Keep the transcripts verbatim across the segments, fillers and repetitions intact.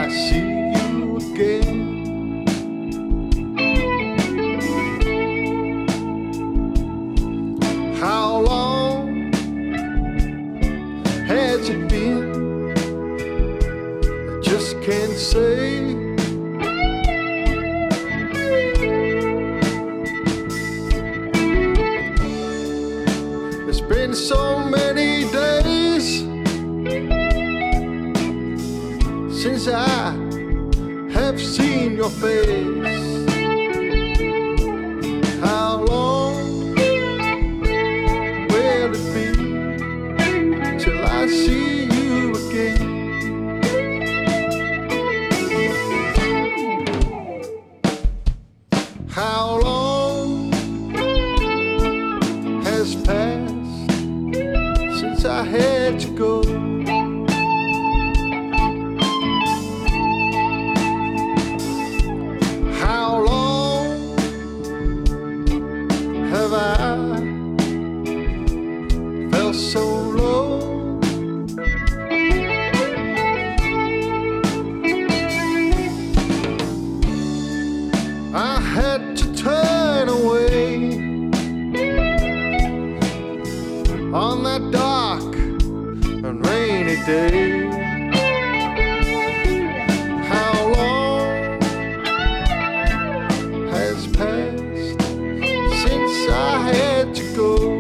I see you again. How long has it been? I just can't say. It's been so many days since I have seen your face. How long will it be till I see you again? How long has passed since I had to go? How long have I felt so low? I had to turn away on that dark and rainy day. How long has passed since I had to go?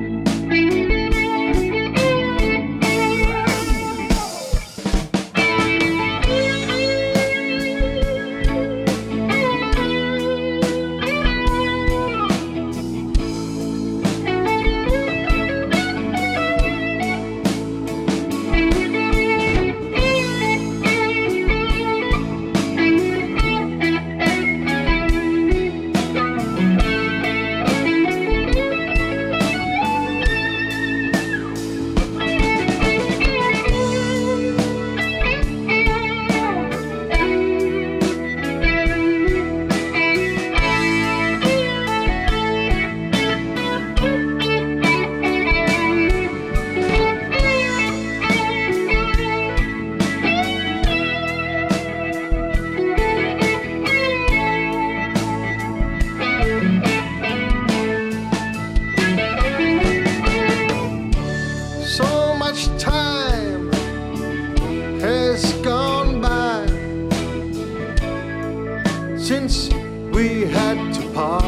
So much time has gone by since we had to part,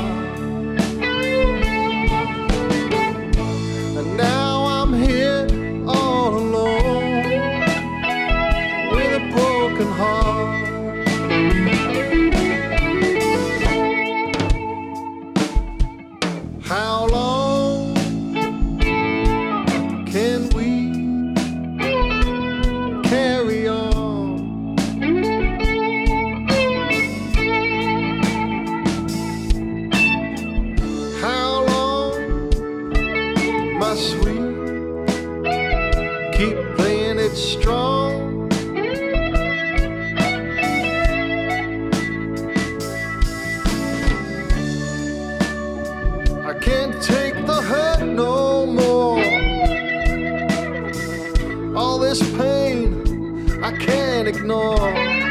and now I'm here all alone with a broken heart. How long can we carry on? How long must we keep playing it strong? I can't take the hurt no more. All this pain I can't ignore.